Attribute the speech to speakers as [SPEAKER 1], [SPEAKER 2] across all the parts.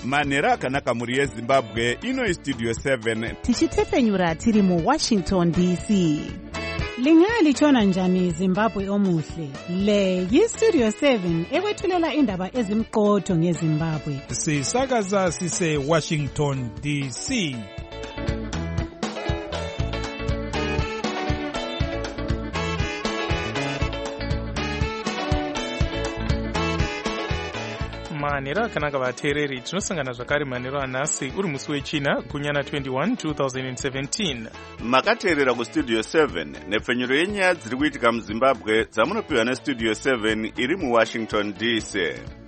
[SPEAKER 1] manhero akanaka mhuri yezimbabwe. Ino istudio 7
[SPEAKER 2] tichitefenyura tiri muWashington DC. Lingalitshona njani Zimbabwe omuhle? Le yistudio 7 ekwethulela indaba ezimqotho ngeZimbabwe.
[SPEAKER 3] Sisakaza sise Washington DC. Manhero akanaka vateereri, tinosangana zvakare manhero anhasi uri musi wechina gunyana 21 2017.
[SPEAKER 1] makateerera kustudio 7 nepfenyuro yenyaya dziri kuitika muzimbabwe dzamunopiwa nestudio 7 iri muWashington DC.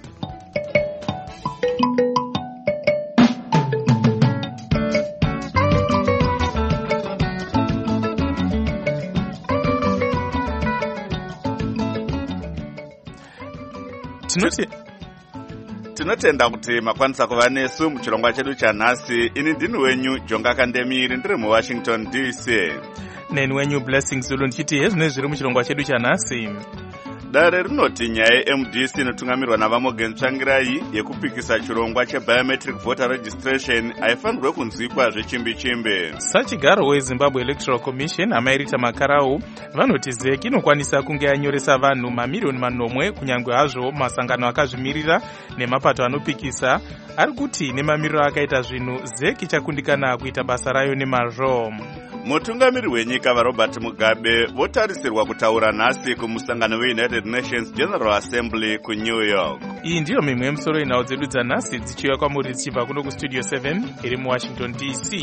[SPEAKER 1] Tinotenda kuti makwanisa kuva nesu muchirongwa chedu chanhasi. Ini ndini wenyu Jonga Kandemiri ndiri muWashington DC.
[SPEAKER 3] Neni wenyu Blessing Zulu ndichiti hezvino zviri muchirongwa chedu chanhasi.
[SPEAKER 1] Dare rinoti nyaya yeMDC inotungamirwa navaMorgan Tsvangirai yekupikisa chirongwa chebiometric voter registration haifanirwe kunzwikwa zvechimbi-chimbi.
[SPEAKER 3] Sachigaro weZimbabwe Electoral Commission amairita makarau vanoti ZEC inokwanisa kunge yanyoresa vanhu mamiliyoni manomwe kunyange hazvo masangano akazvimirira nemapato anopikisa ari kuti nemamiriro akaita zvinhu ZEC ichakundikana kuita basa rayo nemazvo.
[SPEAKER 1] Mutungamiri wenyika vaRobert Mugabe votarisirwa kutaura nhasi kumusangano weUnited Nations General Assembly kuNew York.
[SPEAKER 3] Iyi ndiyo mimwe yemusoro yenhau dzedu dzanhasi dzichiuya kwamuri dzichibva kuno kustudio 7 iri muWashington DC.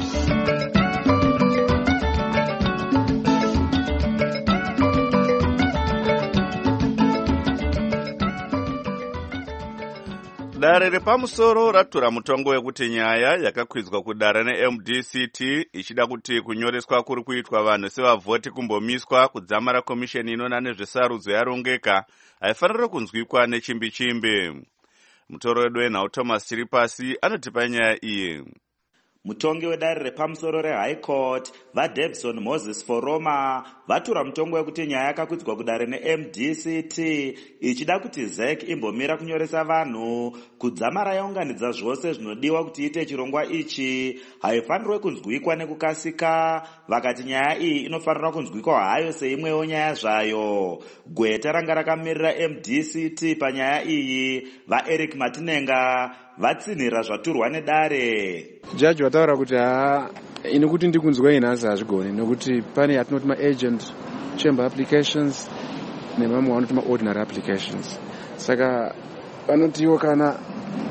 [SPEAKER 1] Dare repamusoro ratura mutongo wekuti nyaya yakakwidzwa kudare neMDCT ichida kuti kunyoreswa kuri kuitwa vanhu sevavhoti kumbomiswa kudzamara komisheni inona nezvesarudzo yarongeka haifanira kunzwikwa nechimbi-chimbi. Mutoro wedu wenhau Thomas Chiripasi anotipa nyaya iyi.
[SPEAKER 4] Mutongi wedare repamusoro reHigh Court vaDebson Moses Foroma vatura mutongo wekuti nyaya yakakwidzwa kudare neMDCT ichida kuti ZEC imbomira kunyoresa vanhu kudzamara yaunganidza zvose zvinodiwa kuti iite chirongwa ichi haifanirwe kunzwikwa nekukasika. Vakati nyaya iyi inofanira kunzwikwa hayo seimwewo nyaya zvayo. Gweta ranga rakamirira MDCT panyaya iyi vaEric Matinenga vatsinhira zvaturwa nedare.
[SPEAKER 5] Jaji vataura kuti ini kuti ndikunzwa inhasi hazvigoni nekuti pane yatinoti maagent chamber applications nemamwe vanoti maordinary applications. Saka vanotiwo kana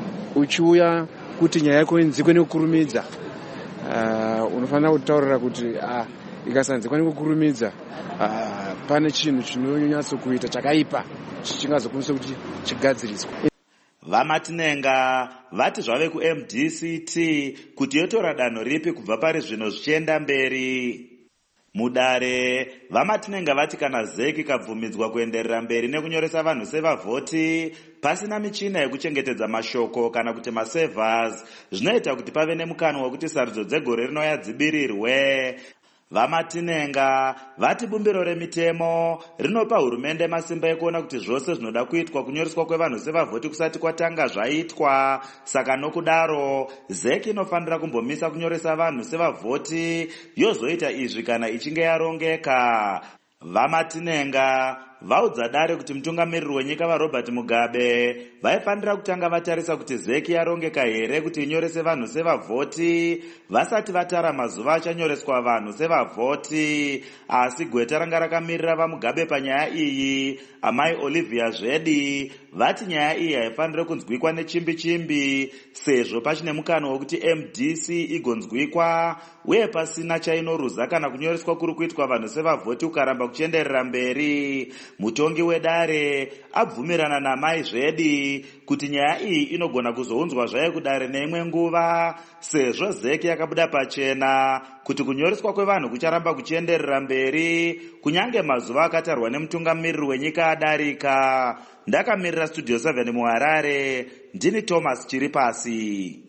[SPEAKER 5] uchiuya kuti nyaya yako inzikwe nekukurumidza unofanira kutaurira kuti ikasanzikwa nekukurumidza pane chinhu chinonyatsokuita chakaipa chingazokonesa kuti chigadziriswe.
[SPEAKER 4] VaMatinenga vati zvave kuMDCT kuti yotora danho ripi kubva pari zvino zvichienda mberi. Mudare VaMatinenga vati kana ZEC ikabvumidzwa kuenderera mberi nekunyoresa vanhu sevavhoti pasina michina yekuchengetedza mashoko kana kuti maservers zvinoita kuti pave nemukana wekuti sarudzo dzegore rinouya dzibirirwe. VaMatinenga vati bumbiro remitemo rinopa hurumende masimba ekuona kuti zvose zvinoda kuitwa kunyoreswa kwevanhu sevavhoti kusati kwatanga zvaitwa. Saka nokudaro ZEC inofanira kumbomisa kunyoresa vanhu sevavhoti yozoita izvi kana ichinge yarongeka. VaMatinenga vaudza dare kuti mutungamiriri wenyika vaRobert Mugabe vaifanira kutanga vatarisa kuti ZEC yarongeka here kuti inyorese vanhu sevavhoti vasati vatara mazuva achanyoreswa vanhu sevavhoti. Asi gweta ranga rakamirira vaMugabe panyaya iyi amai Olivia Zvedhi vati nyaya iyi haifanire kunzwikwa nechimbi-chimbi sezvo pachine mukana wekuti MDC igonzwikwa uye pasina chainoruza kana kunyoreswa kuri kuitwa vanhu sevavhoti ukaramba kuchienderera mberi. Mutongi wedare abvumirana namai Zvedhi kuti nyaya iyi inogona kuzounzwa zvayo kudare neimwe nguva sezvo ZEC yakabuda pachena kuti kunyoreswa kwevanhu kucharamba kuchienderera mberi kunyange mazuva akatarwa nemutungamiriri wenyika adarika. Ndakamirira studio 7 muHarare, ndini Thomas Chiripasi.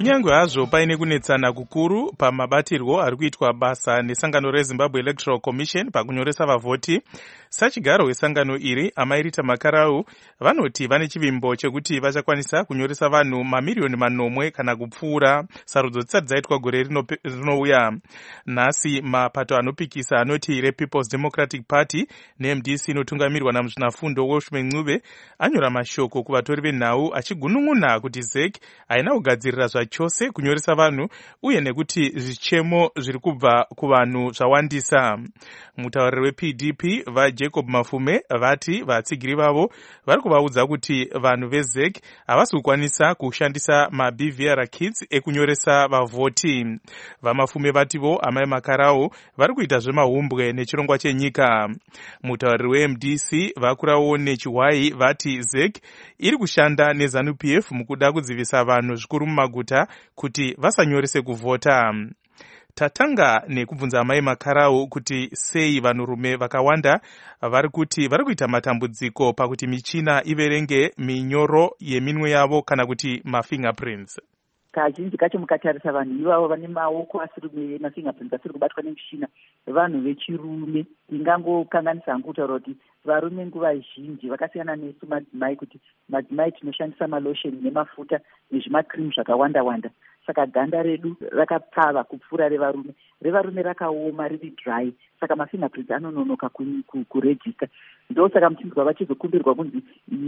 [SPEAKER 3] Kunyangwe hazvo paine kunetsana kukuru pamabatirwo ari kuitwa basa nesangano reZimbabwe Electoral Commission pakunyoresa vavhoti, sachigaro wesangano iri amairita makarau vanoti vane chivimbo chekuti vachakwanisa kunyoresa vanhu mamiriyoni manomwe kana kupfuura sarudzo dzisati dzaitwa gore rinouya. Nhasi mapato anopikisa anoti rePeople's Democratic Party neMDC inotungamirwa namuzvinafundo Welshman Ncube anyora mashoko kuvatori venhau achigunun'una kuti ZEC haina kugadzirira zvachose kunyoresa vanhu uye nekuti zvichemo zviri kubva kuvanhu zvawandisa. Mutauriri wePDP vaJacob Mafume vati vatsigiri vavo vari kuvaudza kuti vanhu veZEC havasi kukwanisa kushandisa maBVR kits ekunyoresa vavhoti. VaMafume vativo amai makarau vari kuita zvemahumbwe nechirongwa chenyika. Mutauriri weMDC vakurawo nechiwai vati ZEC iri kushanda neZANU-PF mukuda kudzivisa vanhu zvikuru mumaguta kuti vasanyorese kuvhota. Tatanga nekubvunza amai makarau kuti sei vanhurume vakawanda vari kuita matambudziko pakuti michina iverenge minyoro yeminwe yavo kana kuti mafingerprints.
[SPEAKER 6] Kazhinji kacho mukatarisa vanhu ivavo vane maoko asiri mafingerprints asiri kubatwa nemushina vanhu vechirume. Ndingangokanganisa hangu kutaura kuti varume nguva zhinji vakasiyana nesu madzimai, kuti madzimai tinoshandisa malosheni nemafuta nezvimakrimu zvakawanda wanda, saka ganda redu rakapfava kupfuura revarume rakaoma riri dry, saka mafingerprints anononoka kurejista. Ndosaka muchinzwa vachizokumbirwa kunzi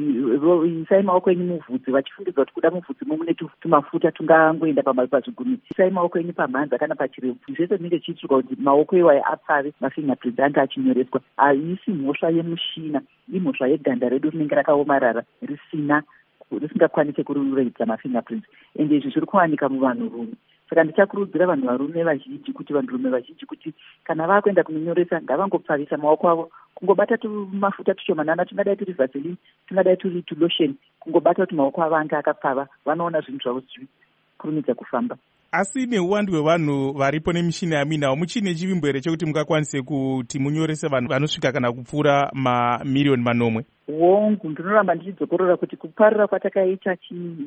[SPEAKER 6] isai maoko enyu muvhudzi, vachifungidzwa kuti kuda muvhudzi mune tumafuta tungangoenda pazvigumi. Isai maoko enyu pamhanza kana pachirebvu. Zvese zvinenge zvichiitirwa kuti maoko iwayo apfave, mafingerprints anga achinyoreswa. Haisi mhosva yemushina, imhosva yeganda redu rinenge rakaomarara risingakwanisi kureredza mafingerprints, ende izvi zviri kuwanika muvanhurume. Saka ndichakurudzira vanhu varume vazhinji kuti kana vakuenda kunonyoresa ngavangopfavisa maoko avo, kungobata tumafuta tushomanana, tungadai turi vaseline, tungadai turi tulosheni, kungobata kuti maoko avo anga akapfava, vanoona zvinhu zvavo zvichikurumidza kufamba.
[SPEAKER 3] Asi neuwandu hwevanhu varipo nemishini yaminawo, muchine chivimbo here chekuti mungakwanise kuti munyorese vanhu vanosvika kana kupfuura mamiriyoni manomwe?
[SPEAKER 6] Hongu, ndinoramba ndichidzokorora kuti kuparira kwatakaita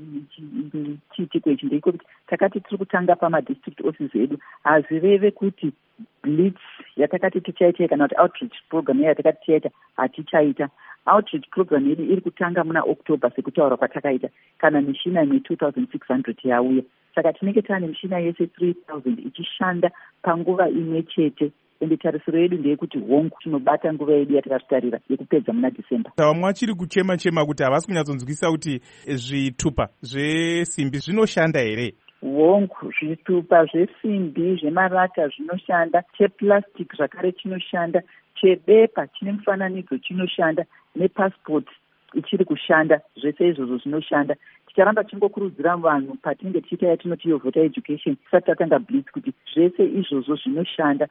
[SPEAKER 6] chiitiko ichi ndeikokuti takati tiri kutanga pamadistrict office edu, hazireve kuti blitz yatakati tichaita kana kuti outreach program yatakati tichaita hatichaita. Outreach program yedu iri kutanga muna October sekutaura kwatakaita, kana mishina imwe 2600 yauya. Saka tinenge tane mishina yese 3000 ichishanda panguva imwe chete, ende tarisiro yedu ndeyekuti hongu tinobata nguva yedu yatakazvitarira yekupedza muna December.
[SPEAKER 3] Vamwe vachiri kuchema kuti havasi kunyatsonzwisisa kuti zvitupa zvesimbi zvinoshanda here?
[SPEAKER 6] Hongu, zvitupa zvesimbi zvemarata zvinoshanda, cheplastic zvakare chinoshanda, chebepa chine mufananidzo chinoshanda, nepassport ichiri kushanda. Zvese izvozvo zvinoshanda. Ticharamba tingokurudzira vanhu patinenge tichiita yatinoti iyo voter education tisati tatanga blitz kuti zvese izvozvo zvinoshanda.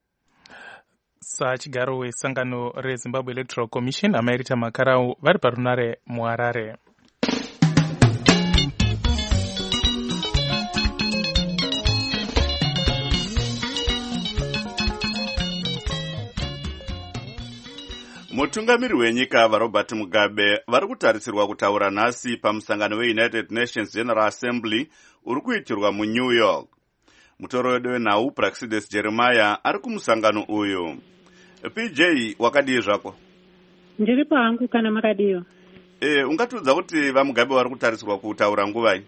[SPEAKER 3] Sachigaro wesangano reZimbabwe Electoral Commission amairita makarau vari parunare muHarare.
[SPEAKER 1] Mutungamiri wenyika vaRobert Mugabe vari kutarisirwa kutaura nhasi pamusangano weUnited Nations General Assembly uri kuitirwa muNew York. Mutoro wedu wenhau Praxedes Jeremiah ari kumusangano uyu. PJ, wakadii zvako?
[SPEAKER 2] Ndiri pangu kana makadiwa.
[SPEAKER 1] Ungatiudza kuti vaMugabe vari kutarisirwa kutaura nguvai?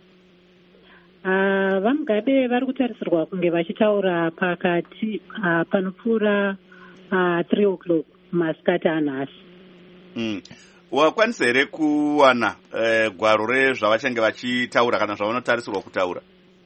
[SPEAKER 2] VaMugabe vari kutarisirwa kunge vachitaura pakati panopfuura 3 o'clock masikati anhasi.
[SPEAKER 1] Wakwanisa here kuwana gwaro rezvavachange vachitaura kana zvavanotarisirwa kutaura?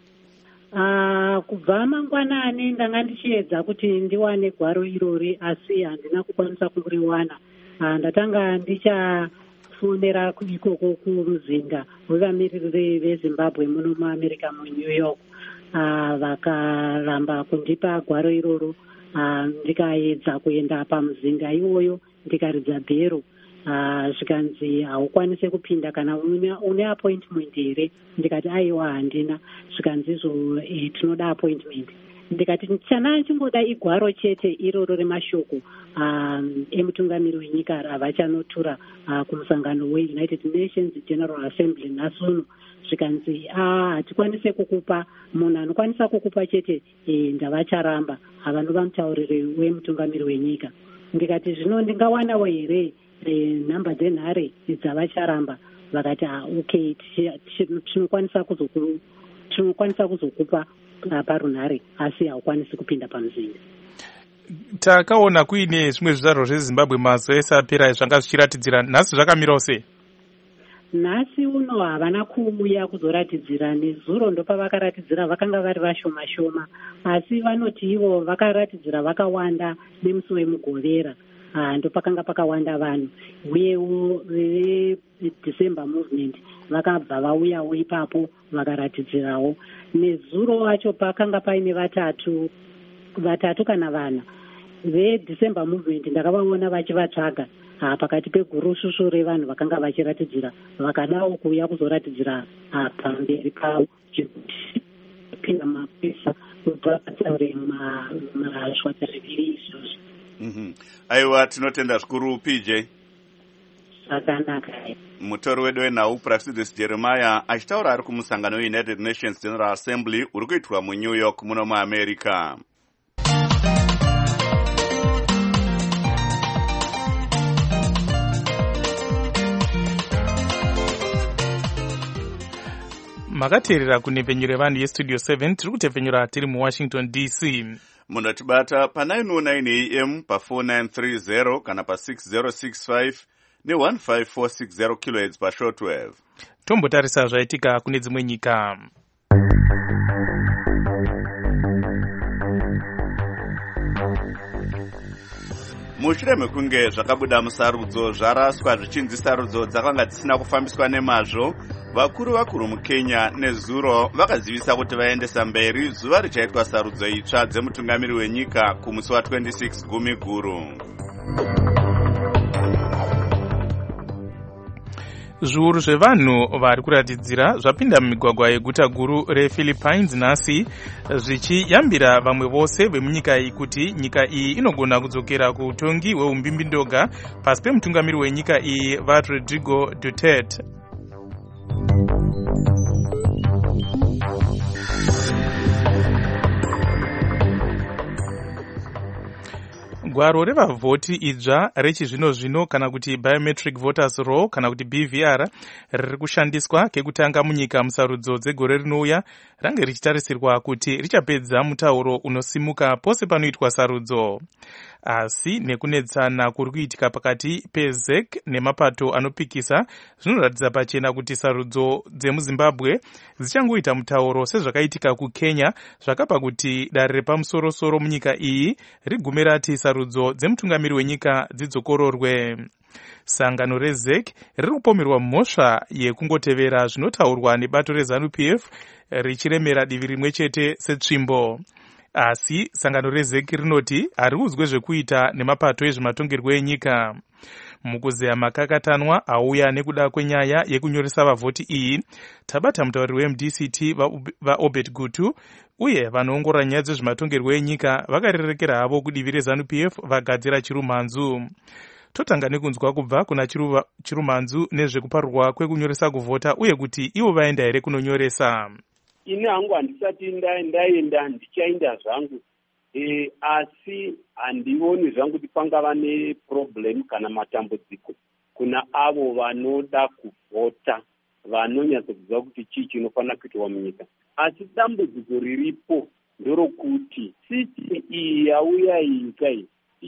[SPEAKER 2] Kubva mangwanani ndanga ndichiedza kuti ndiwane gwaro irori, asi handina kukwanisa kuriwana. Ndatanga ndichafonera ikoko kuruzinda rwevamiriri veZimbabwe muno muAmerica muNew York. Vakaramba kundipa gwaro iroro. Ndikaedza kuenda pamuzinda iwoyo ndikaridza bhero, zvikanzi haukwanise kupinda kana une appointment here. Ndikati aiwa handina. Zvikanzi izvo tinoda appointment. ndikati chana chingoda igwaro chete iroro remashoko emutungamiri wenyika ravachanotura kumusangano weUnited Nations General Assembly nhasuno zvikanzi hatikwanise kukupa, munhu anokwanisa kukupa chete ndavacharamba havanova mutauriri wemutungamiri wenyika. Ndikati zvino ndingawanawo here nhamba dzenhare dzavacharamba? Vakati okay, tinokwanisa kuzokupa parunhare asi haukwanisi kupinda pamuzinda.
[SPEAKER 3] Takaona kuine zvimwe zvizvarwa zveZimbabwe mazuva ese apera zvanga zvichiratidzira, nhasi zvakamirawo sei?
[SPEAKER 2] Nhasi uno havana kuuya kuzoratidzira, nezuro ndopavakaratidzira, vakanga vari vashoma shoma, asi vanoti ivo vakaratidzira vakawanda nemusi wemugovera. Ndopakanga pakawanda vanhu, uyewo veDecember Movement vakabva vauyawo ipapo vakaratidzirawo. Nezuro wacho pakanga paine vatatu kana vana veDecember Movement, ndakavaona vachivatsvaga pakati pegurushushu revanhu vakanga vachiratidzira, vakadawo kuuya kuzoratidzira pamberi pavo pinda mapesa kuti vakataure mazvata zviviri izvozvo.
[SPEAKER 1] Aiwa, tinotenda zvikuru PJ.
[SPEAKER 2] Zvakanaka.
[SPEAKER 1] Mutori wedu wenhau Praxidis Jeremiah achitaura ari kumusangano weUnited Nations General Assembly uri kuitwa muNew York muno muAmerica.
[SPEAKER 3] Makateerera kunepfenyuro yevanhu yestudio 7 tiri kutepfenyura tiri muWashington DC.
[SPEAKER 1] Munotibata pa909 AM pa4930 kana pa6065 ne15460 kHz pashortwave.
[SPEAKER 3] Tombotarisa zvaitika kune dzimwe nyika.
[SPEAKER 1] Mushure mekunge zvakabuda musarudzo zvaraswa zvichinzi sarudzo dzakanga dzisina kufambiswa nemazvo, vakuru muKenya nezuro vakazivisa kuti vaendesa mberi zuva richaitwa sarudzo itsva dzemutungamiri wenyika kumusi wa26 Gumiguru.
[SPEAKER 3] Zviuru zvevanhu vari kuratidzira zvapinda mumigwagwa yeguta guru rePhilippines nhasi, zvichiyambira vamwe vose vemunyika iyi kuti nyika iyi inogona kudzokera kuutongi hweumbimbi-ndoga pasi pemutungamiri wenyika iyi Rodrigo Duterte. Gwaro revavhoti idzva rechizvino-zvino kana kuti Biometric Voters Roll kana kuti BVR riri kushandiswa kekutanga munyika musarudzo dzegore rinouya, range richitarisirwa kuti richapedza mutauro unosimuka pose panoitwa sarudzo. Asi nekunetsana kuri kuitika pakati peZEC nemapato anopikisa zvinoratidza pachena kuti sarudzo dzemuZimbabwe dzichangoita mutauro sezvakaitika kuKenya, zvakapa kuti dare repamusoro-soro munyika iyi rigume rati sarudzo dzemutungamiri wenyika dzidzokororwe. Sangano reZEC riri kupomerwa mhosva yekungotevera zvinotaurwa nebato reZANU-PF richiremera divi rimwe chete setsvimbo. Asi sangano reZEC rinoti harikudzwe zvekuita nemapato ezvematongerwo enyika. Mukuzeya makakatanwa auya nekuda kwenyaya yekunyoresa vavhoti iyi, tabata mutauriri weMDCT vaObed Gutu uye vanoongorora nyaya dzezvematongerwo enyika vakarerekera havo kudivi reZANU-PF vagadzira chirumhanzu. Totanga nekunzwa kubva kuna chirumhanzu nezvekuparurwa kwekunyoresa kuvhota uye kuti ivo vaenda here kunonyoresa.
[SPEAKER 7] Ini hangu handisati ndaenda ndichaenda zvangu, asi handioni zvangu kuti pangava neproblem kana matambudziko kuna avo vanoda kuvhota, vanonyatsokuziva kuti chii chinofanira kuitwa munyika. Asi dambudziko riripo ndorokuti siti iyi yauya nyika iyi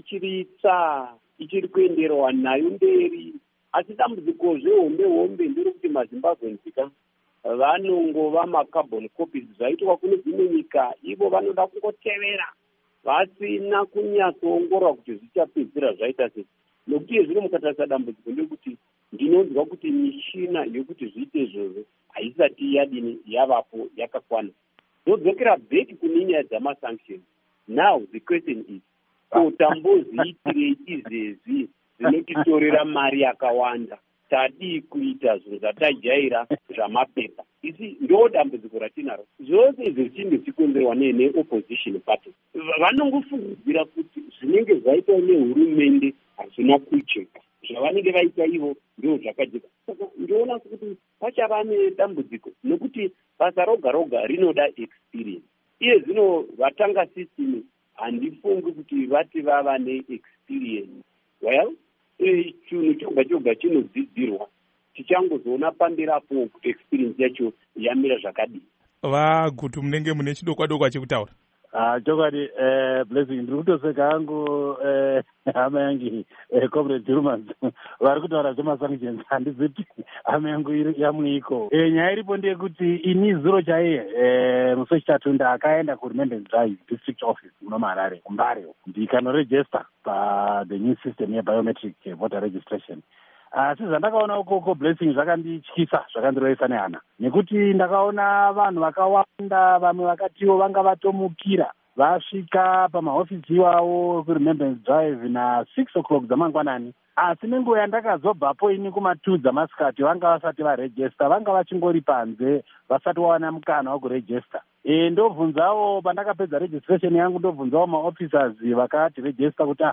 [SPEAKER 7] ichiri kuenderwa nayo mberi, asi dambudziko zvehombe ndorokuti maZimbabwe vanongova macarbon copies zvaitwa kune dzimwe nyika, ivo vanoda kungotevera vasina kunyatsoongorora kuti zvichapedzira zvaita sei. Nokuti zvino mukatarisa dambudziko ndekuti ndinonzwa kuti mishina yokuti zviite izvozvo haisati yavapo yakakwana. Zodzokera back kune nyaya dzamasanctions. Now the question is, tamboziitirei izvezvi zvinotitorera mari yakawanda? tadii kuita zvinhu zvatajaira zvamapepa. Isi ndo dambudziko ratinaro. Zvose izvi zvichinge zvikonzerwa neopposition party. Vanongofungidzira kuti zvinenge zvaitwa nehurumende hazvina kujeka. Zvavanenge vaita ivo ndio zvakajeka. Saka ndinoona kuti pachava nedambudziko nokuti basa roga roga rinoda experience. Iye zvino vatanga system handifungi kuti vati vava neexperience. Well, chinhu choga choga chinodzidzirwa. Tichangozoona pamberapo kuti experience yacho yamira zvakadii.
[SPEAKER 3] Vagutu munenge mune chidokwa-dokwa chekutaura.
[SPEAKER 8] Chokwadi Blessing ndiri kutoseka hangu hama yangu Comrade Durmans vari kutaura zvemasanctions handiziti hama yangu yamuiko. Nyaya iripo ndeyekuti ini zuro chaiye musi wechitatu ndakaenda kuRemembrance Drive district office muno muHarare kuMbare ndikanorejista the new system yebiometric voter registration. Asi zvandakaona ukoko Blessing zvakandityisa, zvakandiroisa nehana nekuti ndakaona vanhu vakawanda, vamwe vakatiwo vanga vatomukira vasvika pamahofisi iwawo kuRemembrance Drive na6 o'clock dzamangwanani. Asi nenguva yandakazobvapo ini kuma2 dzamasikati vanga vasati varejista, vanga vachingori panze vasati wawana mukana wekurejista. Ndobvunzawo pandakapedza registration yangu, ndobvunzawo maofficers vakatirejista kuti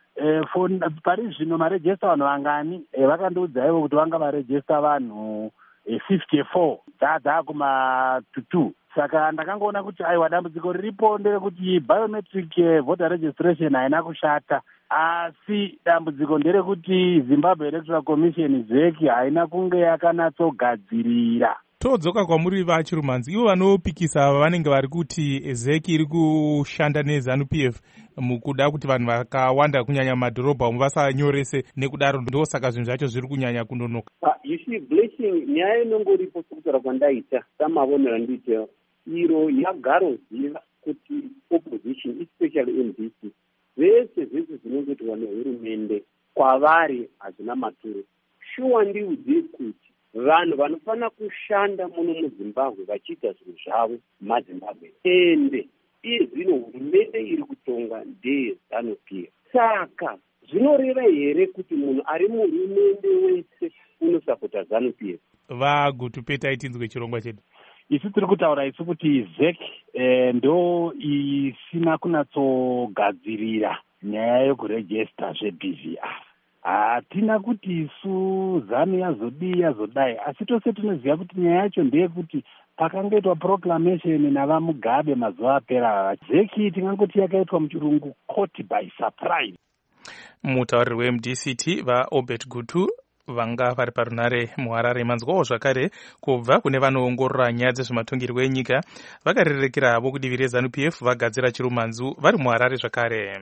[SPEAKER 8] pari zvino marejista vanhu vangani. Vakandiudza ivo kuti vanga varejista vanhu 54 dzakuma2. Saka ndakangoona kuti aiwa dambudziko riripo nderekuti biometric voter registration haina kushata, asi dambudziko nderekuti Zimbabwe Electoral Commission ZEC haina kunge yakanatsogadzirira.
[SPEAKER 3] Todzoka kwamuri vaChirumanzi, ivo vanopikisa vanenge vari kuti ZEC iri kushanda neZANU-PF mukuda kuti vanhu vakawanda kunyanya mumadhorobha vasanyorese, nekudaro ndosaka zvinhu zvacho zviri kunyanya kundonoka.
[SPEAKER 7] You see, Blessing, nyaya inongoripo sokutaura kwandaita samavonero andite iro yagaroziva kuti opposition especially MDC vese zvinongoitwa nehurumende kwavari hazvina maturo. Shuwa ndiudze kuti vanhu vanofana kushanda muno muZimbabwe vachiita zvinhu zvavo mumaZimbabwe ende iye zvino hurumende iri kutonga ndeyeZANU-PF. Saka zvinoreva here kuti munhu ari muhurumende wese unosapota ZANU-PF?
[SPEAKER 3] Vagutu Petai tinzwe chirongwa chedu.
[SPEAKER 8] Isi tiri kutaura isu kuti ZEC ndo isina kunyatsogadzirira nyaya yokurejista zveBVR. Hatina kuti isu ZANU yazodai, asi tose tinoziva kuti nyaya yacho ndeyekuti pakangoitwa proclamation navaMugabe mazuva apera, ZEC tingangoti yakaitwa muchirungu caught by surprise.
[SPEAKER 3] Mutauriri weMDCT vaObert Gutu vanga vari parunare muHarare. Manzwawo zvakare kubva kune vanoongorora nyaya dzezvematongerwo enyika vakarerekera vokudivi reZANU-PF vagadzira Chirumanzu vari muHarare zvakare.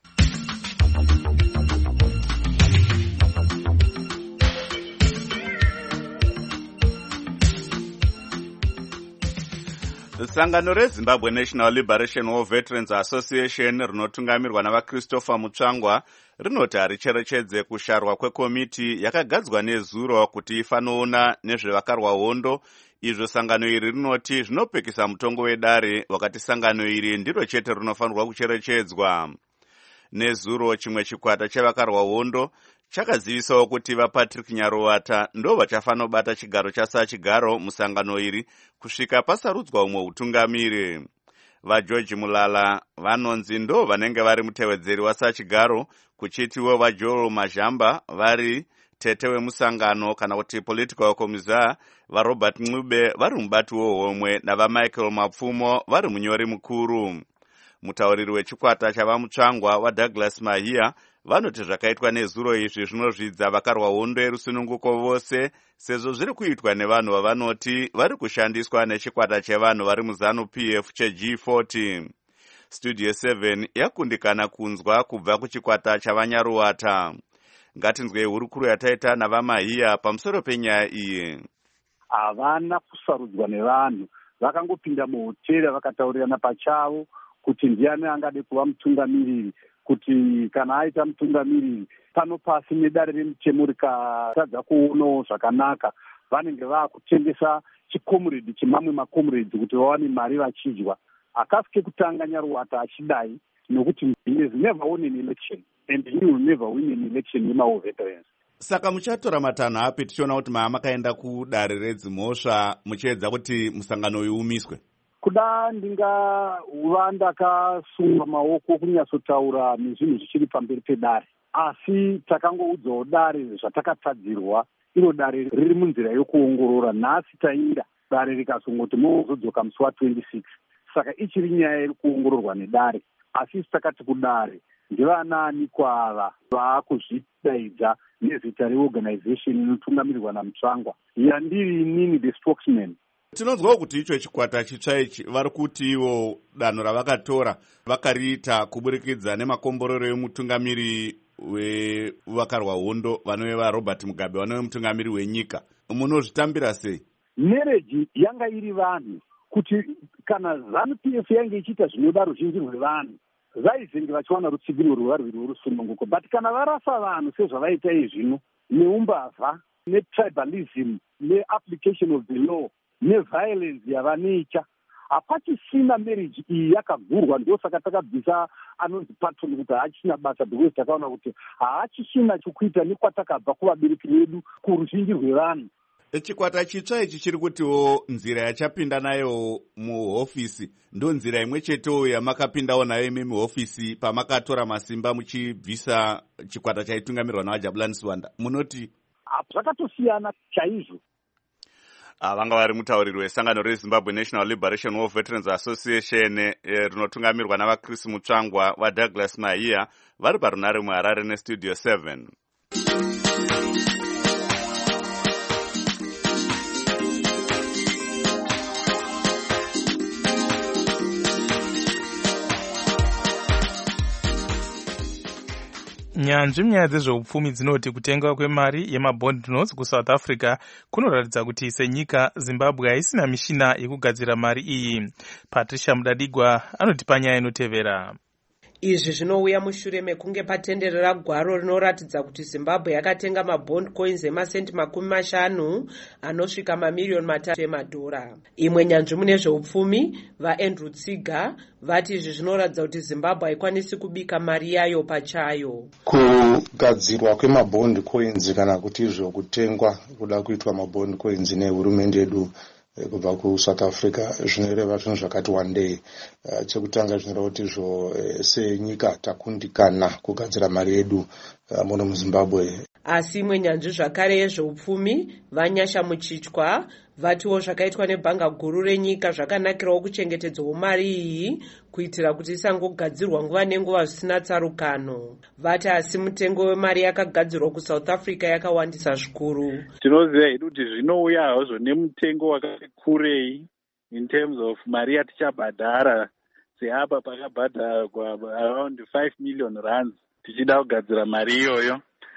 [SPEAKER 1] Sangano reZimbabwe National Liberation War Veterans Association rinotungamirwa navaChristopher Mutsvangwa rinoti haricherechedze kusharwa kwekomiti yakagadzwa neZuro kuti ifanoona nezvevakarwa hondo. Izvo sangano iri rinoti zvinopekisa mutongo wedare wakati sangano iri ndiro chete rinofanirwa kucherechedzwa. NeZuro chimwe chikwata chevakarwa hondo chakazivisawo kuti vaPatrick Nyaruwata ndo vachafanobata chigaro chasachigaro musangano iri kusvika pasarudzwa umwe utungamiri. VaGeorge Mulala vanonzi ndo vanenge vari mutevedzeri wasachigaro, kuchitiwo vaJoel Majamba vari tete wemusangano kana kuti political commissar, vaRobert Ncube vari mubati wohomwe navaMichael Mapfumo vari munyori mukuru. Mutauriri wechikwata chavamutsvangwa waDouglas Mahia vanoti zvakaitwa neZuro izvi zvinozvidza vakarwa hondo yerusununguko vose, sezvo zviri kuitwa nevanhu vavanoti vari kushandiswa nechikwata chevanhu vari muZANU-PF cheG40. Studio 7 yakundikana kunzwa kubva kuchikwata chavanyaruwata. Ngatinzwei hurukuro yataita navaMahia pamusoro penyaya iyi.
[SPEAKER 8] Havana kusarudzwa nevanhu, vakangopinda muhotera vakataurirana pachavo kuti ndiani angade kuva mutungamiriri, kuti kana aita mutungamiriri pano pasi nedare remutemo rikatadza kuonawo zvakanaka, vanenge vaakutengesa chikomuredi chemamwe makomuredi kuti vawane mari vachidya. Akasike kutanga Nyaruwata achidai nokuti he has never won an election and he will never win an election in our veterans.
[SPEAKER 1] Saka muchatora matanho api tichiona kuti makaenda kudare redzimhosva muchiedza kuti musangano uyu umiswe?
[SPEAKER 8] Kuda ndingava ndakasunga maoko kunyatsotaura nezvinhu zvichiri pamberi pedare, asi takangoudzawo dare zvatakatadzirwa. Iro dare riri munzira yokuongorora. Nhasi tainda dare rikazongoti muzodzoka musi wa26. Saka ichiri nyaya iri kuongororwa nedare, asi isi takati kudare ndivanani kwava vaakuzvidaidza nezita reorganization inotungamirirwa naMutsvangwa. Yandiri inini the spokesman.
[SPEAKER 1] Tinonzwawo kuti icho chikwata chitsva ichi vari kuti ivo danho ravakatora vakariita kuburikidza nemakomborero emutungamiri wevakarwa hondo vanove vaRobert Mugabe vanove mutungamiri wenyika. Munozvitambira sei?
[SPEAKER 8] Nereji yanga iri vanhu kuti kana ZANU-PF yange ichiita zvinoda ruzhinji rwevanhu vaizenge vachiwana rutsigiro rwevarwiri vorusununguko. But kana varasa vanhu sezvavaita izvino neumbavha netribalism neapplication of the law neviolence yavanoita, hapachisina marriage iyi yakagurwa. Ndio saka takabvisa anonzi patron kuti haachina basa, because takaona kuti haachisina chokuita nekwatakabva kuvabereki vedu kuruzhinji rwevanhu.
[SPEAKER 1] Chikwata chitsva ichi chiri kutiwo nzira yachapinda nayo muhofisi ndo nzira imwe chetewo yamakapindawo nayo imi muhofisi pamakatora masimba muchibvisa chikwata chaitungamirirwa navaJabulani Sibanda. Munoti
[SPEAKER 8] zvakatosiyana chaizvo.
[SPEAKER 1] Vanga vari mutauriri wesangano reZimbabwe National Liberation War Veterans Association rinotungamirwa navaChris Mutsvangwa vaDouglas Mahia vari parunare muHarare neStudio 7.
[SPEAKER 3] Nyanzvi munyaya dzezveupfumi dzinoti kutenga kwemari yemabond notes kuSouth Africa kunoratidza kuti senyika Zimbabwe haisina mishina yekugadzira mari iyi. Patricia Mudadigwa anotipa nyaya inotevera.
[SPEAKER 9] Izvi zvinouya mushure mekunge patenderera gwaro rinoratidza kuti Zimbabwe yakatenga mabond coins emasenti 50 anosvika mamiliyoni 3 emadhora. Imwe nyanzvi mune zveupfumi vaAndrew Tsiga vati izvi zvinoratidza kuti Zimbabwe haikwanisi kubika mari yayo pachayo.
[SPEAKER 10] Kugadzirwa kwemabond coins kana kuti izvo kutengwa kuda kuitwa mabond coins nehurumende yedu kubva kuSouth Africa zvinoreva zvinhu zvakati wandei. Chekutanga zvinoreva kuti izvo senyika takundikana kugadzira mari yedu muno muZimbabwe.
[SPEAKER 9] Asi imwe nyanzvi zvakare yezveupfumi vaNyasha Muchichwa vatiwo zvakaitwa nebhanga guru renyika zvakanakirawo kuchengetedzwa mari iyi kuitira kuti isangogadzirwa nguva nenguva zvisina tsarukano. Vati asi mutengo wemari yakagadzirwa kuSouth Africa yakawandisa zvikuru.
[SPEAKER 8] Tinoziva hedu kuti zvinouya hazvo nemutengo wakati kurei in terms of mari yatichabhadhara. Seapa pakabhadharwa around 5 million rands tichida kugadzira mari iyoyo.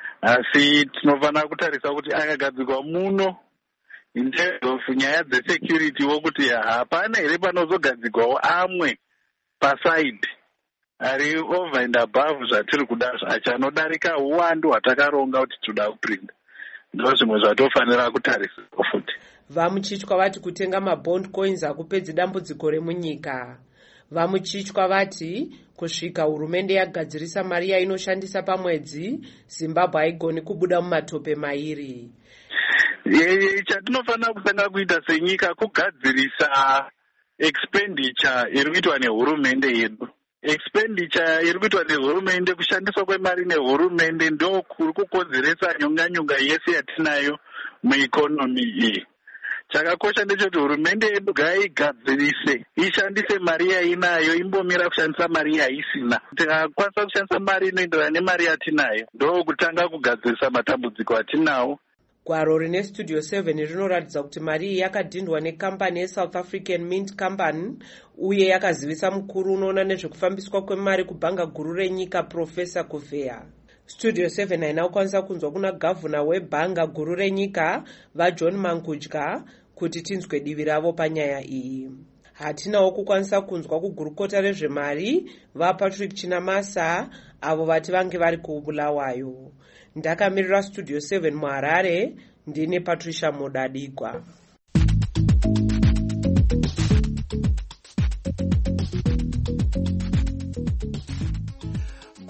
[SPEAKER 8] Asi tinofanira kutarisa kuti akagadzirwa muno in terms of nyaya dzesecurity wokuti hapana here panozogadzirwawo amwe paside ari over and above zvatiri kuda achanodarika uwandu hwatakaronga kuti toda kuprinda. Ndo zvimwe zvatofanira kutarisa futi.
[SPEAKER 9] VaMuchichwa vati kutenga mabond coins hakupedzi dambudziko remunyika. VaMuchichwa vati kusvika hurumende yagadzirisa mari yainoshandisa pamwedzi Zimbabwe haigoni kubuda mumatope mairi.
[SPEAKER 8] Chatinofanira kutanga kuita senyika kugadzirisa expenditure iri kuitwa nehurumende yedu. Expenditure iri kuitwa nehurumende, kushandiswa kwemari nehurumende ndo kuri kukonzeresa nyonganyonga yese yatinayo muekonomi iyi. Chakakosha ndechoti hurumende yedu ngaigadzirise ishandise mari yainayo, imbomira kushandisa mari yaisina. Tikakwanisa kushandisa mari inoenderana nemari yatinayo ndo kutanga kugadzirisa matambudziko atinawo.
[SPEAKER 9] Gwaro rine Studio 7 rinoratidza kuti mari iyi yakadhindwa nekambani yeSouth African Mint Company uye yakazivisa mukuru unoona nezvekufambiswa kwemari kubhanga guru renyika Professor Kuvea. Studio 7 haina kukwanisa kunzwa kuna gavhuna webhanga guru renyika vaJohn Mangudya kuti tinzwe divi ravo panyaya iyi. Hatinawo kukwanisa kunzwa kugurukota rezvemari vaPatrick Chinamasa avo vati vange vari kuBulawayo. Ndakamirira Studio 7 muHarare ndine Patricia Mudadigwa.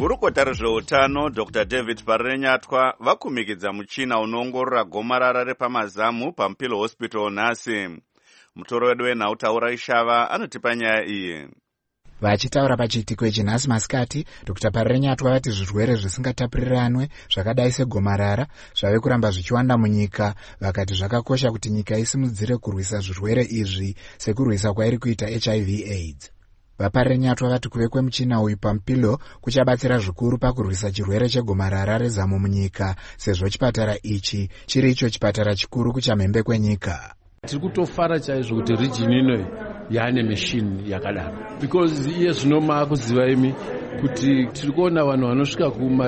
[SPEAKER 1] gurukota rezveutano Dr. David Parenyatwa vakumikidza muchina unoongorora gomarara repamazamu paMupilo Hospital nhasi. Mutoro wedu wenhau Taura Ishava anotipa nyaya iyi.
[SPEAKER 11] Vachitaura pachiitiko ichi nhasi masikati, Dr. Parenyatwa vati zvirwere zvisingatapuriranwe zvakadai segomarara zvave kuramba zvichiwanda munyika. Vakati zvakakosha kuti nyika isimudzire kurwisa zvirwere izvi sekurwisa kwairi kuita HIV/AIDS. Vaparenyatwa vati kuve kwemuchina uyu paMupilo kuchabatsira zvikuru pakurwisa chirwere chegomarara rezamu munyika, sezvo chipatara ichi chiri icho chipatara chikuru kuchamhembe kwenyika.
[SPEAKER 12] Tiri kutofara chaizvo kuti region ino yaane machine yakadaro, because iye zvino maakuziva imi kuti tiri kuona vanhu vanosvika kuma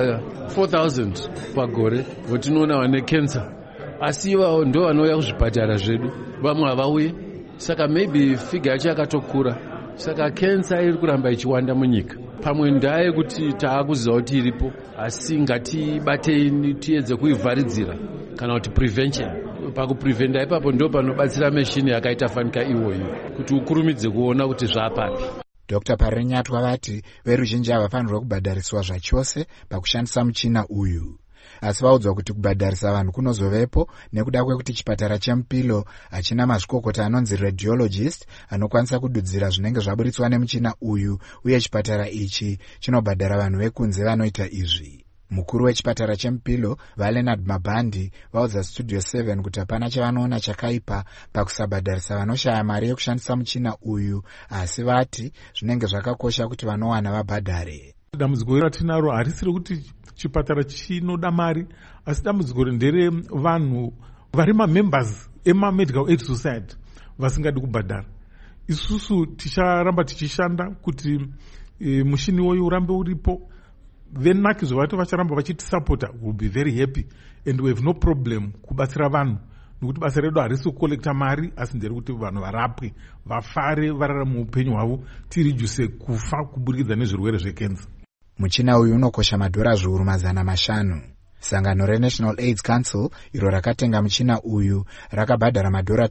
[SPEAKER 12] 4,000 pagore votinoona vane cancer, asi ivavo ndo vanouya kuzvipatara zvedu, vamwe havauye. Saka maybe figa yacho yakatokura, saka cancer iri kuramba ichiwanda munyika. Pamwe ndaa yekuti taakuziva kuti iripo, asi ngatibatei tiedze kuivharidzira kana kuti prevention. Pakupreventa ipapo ndo panobatsira meshini yakaita fanika iwoyo kuti ukurumidze kuona kuti zvapapi.
[SPEAKER 11] Dr. Parenyatwa vati veruzhinji havafanirwa kubhadhariswa zvachose pakushandisa muchina uyu, asi vaudzwa kuti kubhadharisa vanhu kunozovepo nekuda kwekuti chipatara cheMupilo hachina mazvikokota anonzi radiologist anokwanisa kududzira zvinenge zvaburitswa nemuchina uyu, uye chipatara ichi chinobhadhara vanhu vekunze vanoita izvi. Mukuru wechipatara cheMupilo vaLeonard Mabhandi vaudza Studio 7 kuti hapana chavanoona chakaipa pakusabhadharisa vanoshaya mari yekushandisa muchina uyu, asi vati zvinenge zvakakosha kuti vanowana vabhadhare.
[SPEAKER 13] Dambudziko ratinaro harisiri kuti chipatara chinoda mari, asi dambudziko ndere vanhu vari mamembers ema-Medical Aid Society vasingadi kubhadhara. Isusu ticharamba tichishanda kuti mushini woyu urambe uripo. Venaki zvavati vacharamba vachitisapota, will be very happy and we have no problem kubatsira vanhu, nokuti basa redu harisi kukolekta mari, asi ndere kuti vanhu varapwe, vafare, vararame upenyu hwavo, tirijuse kufa kuburikidza nezvirwere zvekenza.
[SPEAKER 11] Muchina uyu unokosha madhora zviuru 500. Sangano reNational AIDS Council iro rakatenga muchina uyu rakabhadhara madhora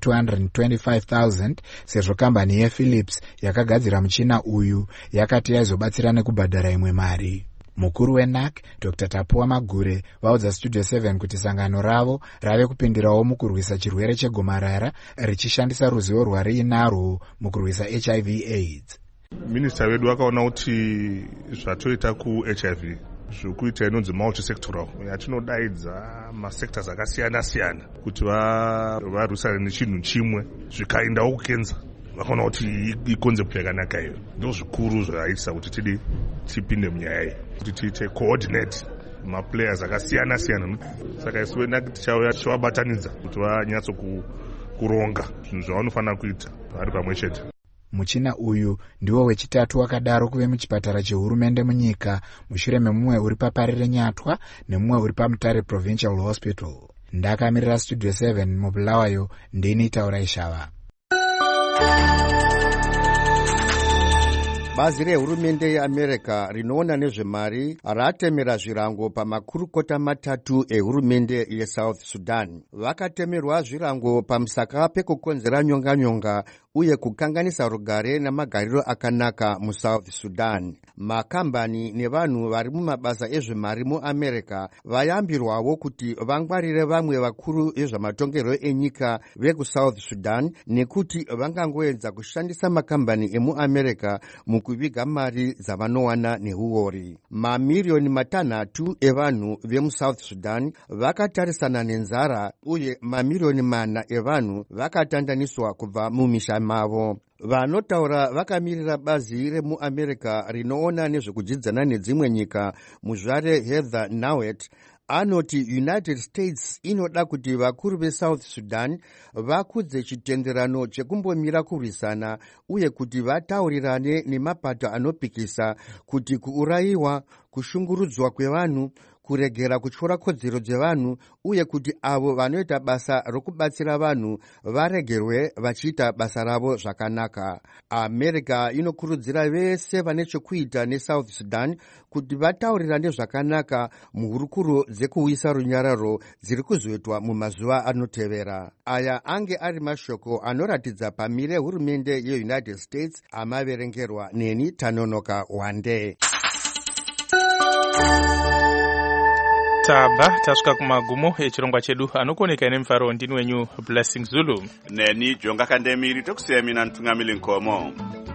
[SPEAKER 11] 225,000 sezvo kambani yePhilips yakagadzira muchina uyu yakati yaizobatsira nekubhadhara imwe mari. Mukuru weNAC Dr. Tapuwa Magure vaudza Studio 7 kuti sangano ravo rave kupindirawo mukurwisa chirwere chegomarara richishandisa ruzivo rwariinarwo mukurwisa HIV/AIDS.
[SPEAKER 14] Minista wedu akaona kuti zvatoita kuHIV zvokuita inonzi multisectoral, yatinodaidza masectors akasiyana-siyana kuti varwisane nechinhu chimwe zvikaendawo kukenza. Vakaona kuti iconcept yakanaka iyo, ndo zvikuru zvaisa kuti tipinde munyaya iyi, kuti tiite coordinate maplayers akasiyana-siyana. Saka isu weNAC tichawabatanidza kuti vanyatso kuronga zvinhu zvavanofanira kuita vari pamwe chete.
[SPEAKER 11] Muchina uyu ndiwo wechitatu wakadaro kuve muchipatara chehurumende munyika, mushure memumwe uri paParenyatwa nemumwe uri paMutare Provincial Hospital. Ndakamirira Studio 7 muBulawayo, ndini Taura Ishava.
[SPEAKER 15] Bazi rehurumende yeAmerica rinoona nezvemari ratemera zvirango pamakurukota 3 ehurumende yeSouth Sudan. Vakatemerwa zvirango pamusaka pekukonzera nyonganyonga uye kukanganisa rugare namagariro akanaka muSouth Sudan. Makambani nevanhu vari mumabasa ezvemari muAmerica vayambirwawo kuti vangwarire vamwe vakuru vezvamatongerwo enyika vekuSouth Sudan nekuti vangangoedza kushandisa makambani emuAmerica mukuviga mari dzavanowana neuori. Mamiriyoni 3 evanhu vemuSouth Sudan vakatarisana nenzara uye mamiriyoni 4 evanhu vakatandaniswa kubva mumisha mavo. Vanotaura vakamirira bazi remuAmerica rinoona nezvekudyidzana nedzimwe nyika, muzvare Heather Nauert anoti United States inoda kuti vakuru veSouth Sudan vakudze chitenderano chekumbomira kurwisana uye kuti vataurirane nemapato anopikisa kuti kuurayiwa, kushungurudzwa kwevanhu, kuregera kutyora kodzero dzevanhu uye kuti avo vanoita basa rokubatsira vanhu varegerwe vachiita basa ravo zvakanaka. America inokurudzira vese vane chekuita neSouth Sudan kuti vataurirane zvakanaka muhurukuro dzekuuyisa runyararo dziri kuzoitwa mumazuva anotevera. Aya ange ari mashoko anoratidza pamire hurumende yeUnited States amaverengerwa neni Tanonoka Wande.
[SPEAKER 3] taba tasvika kumagumo echirongwa chedu. anokoneka nemufaro ndini wenyu Blessing Zulu.
[SPEAKER 1] neni Jonga Kandemiri. Tokusiya mina Ntungamili Nkomo.